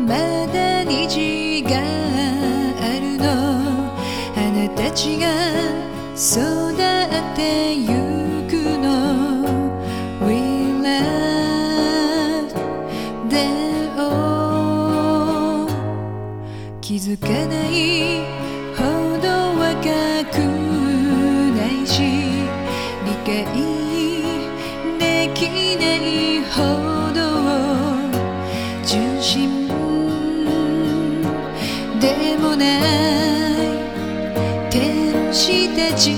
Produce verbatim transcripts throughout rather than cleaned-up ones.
まだ虹があるの、あなたちが育ってゆくの。 We love them all。 気づかないほど若くないし、理解できないほど純真でもない天使たち。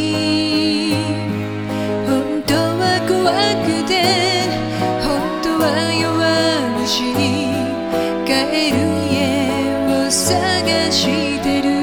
本当は怖くて、本当は弱虫に帰る家を探してる。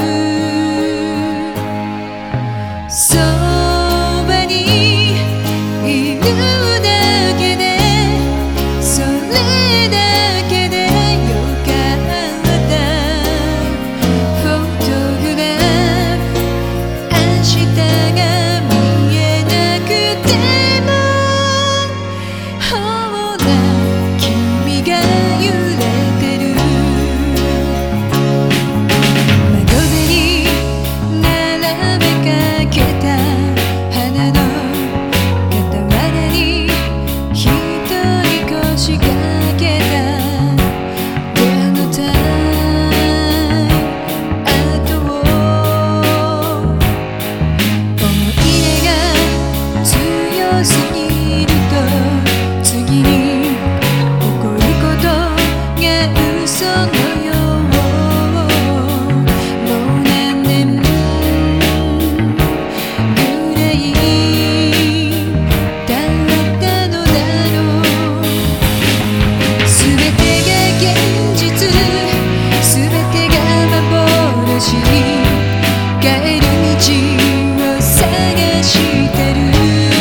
そばにいるだけで、それだけでよかった。フォトグラフ、明日が見えなくても、ほら君が揺れてる。窓辺に並べかけた花の傍らに一人腰掛けた。出会のた後を思い出が強すぎると、次に起こることが嘘のよう。もう何年ぐらい経ったのだろう。すべてが現実、すべてが幻。帰る道を探してる。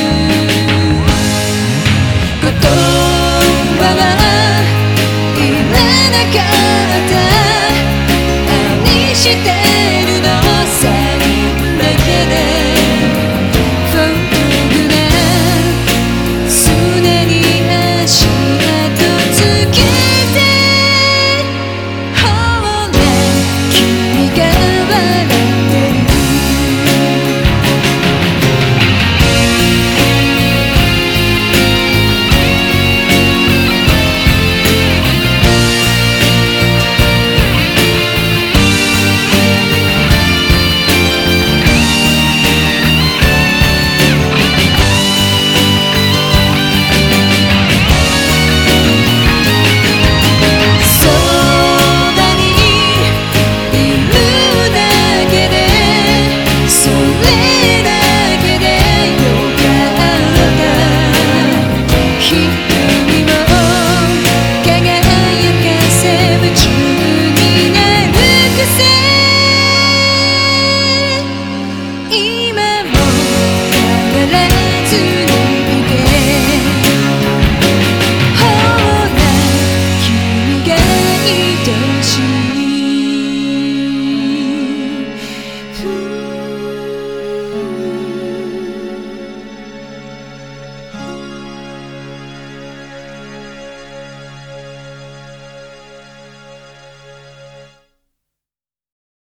言葉はいらなかった。愛してるのサインだけで。フォトグラフ、砂に足跡つけて、ほら君が笑ってる。そばにいるだけで、それだけでよかった。瞳を輝かせ夢中になる癖、今も変わらずにいて。ほら君が愛